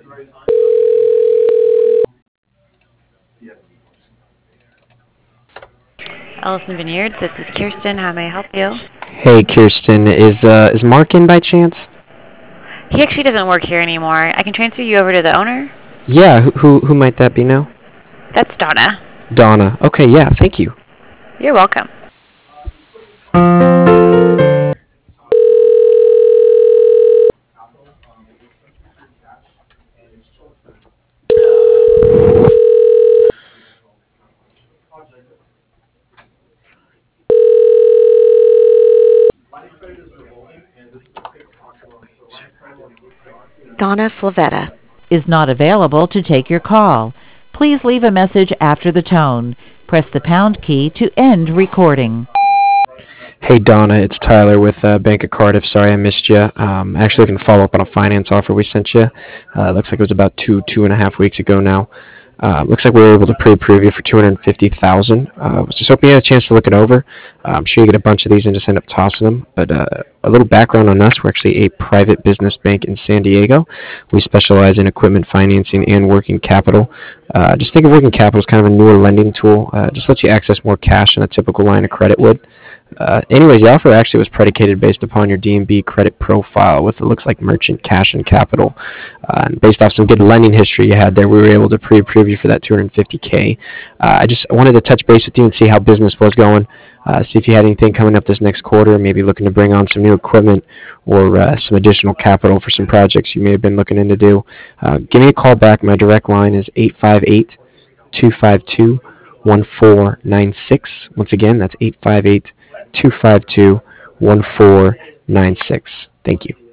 Ellison Vineyards, this is Kirsten. How may I help you? Hey, Kirsten, is Mark in by chance? He actually doesn't work here anymore. I can transfer you over to the owner. Yeah, who might that be now? That's Donna. Donna. Okay, yeah, thank you. You're welcome. Donna Flavetta is not available to take your call. Please leave a message after the tone. Press the pound key to end recording. Hey, Donna, it's Tyler with Bank of Cardiff. Sorry I missed you. Actually looking to follow up on a finance offer we sent you. Looks like it was about 2.5 weeks ago now. Looks like we were able to pre-approve you for $250,000. Was just hoping you had a chance to look it over. I'm sure you get a bunch of these and just end up tossing them. But a little background on us: we're actually a private business bank in San Diego. We specialize in equipment financing and working capital. Just think of working capital as kind of a newer lending tool. Just lets you access more cash than a typical line of credit would. Anyways, the offer actually was predicated based upon your D&B credit profile with, it looks like, merchant cash and capital. And based off some good lending history you had there, we were able to pre-approve you for that $250K. I just wanted to touch base with you and see how business was going. See if you had anything coming up this next quarter, maybe looking to bring on some new equipment or some additional capital for some projects you may have been looking into do. Give me a call back. My direct line is 858-252-1496. Once again, that's 858-252-1496. Thank you.